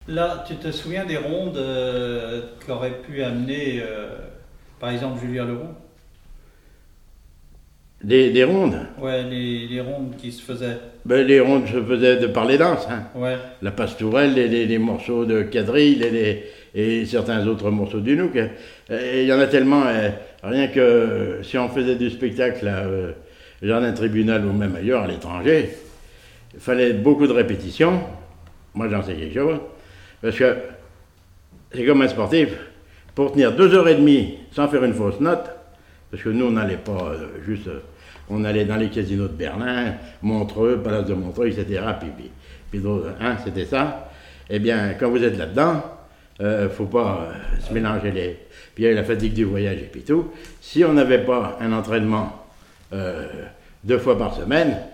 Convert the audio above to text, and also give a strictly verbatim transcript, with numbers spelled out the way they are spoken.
Là, tu te souviens des rondes euh, qu'aurait pu amener, euh, par exemple, Julien Leroux? Des, des rondes. Ouais, les, les rondes qui se faisaient. Ben, les rondes se faisaient de par les danses. Hein. Ouais. La pastourelle, les, les, les morceaux de quadrille et, les, et certains autres morceaux du nouk. Et il y en a tellement, euh, rien que euh, si on faisait du spectacle à euh, Jardin Tribunal ou même ailleurs, à l'étranger, il fallait beaucoup de répétitions. Moi j'en sais quelque chose. Parce que c'est comme un sportif, pour tenir deux heures et demie sans faire une fausse note, parce que nous on n'allait pas euh, juste, euh, on allait dans les casinos de Berlin, Montreux, Palace de Montreux, et cetera. Puis, puis, puis d'autres, hein, c'était ça. Eh bien, quand vous êtes là-dedans, il euh, ne faut pas euh, se mélanger les... Puis il y a la fatigue du voyage et puis tout. Si on n'avait pas un entraînement euh, deux fois par semaine,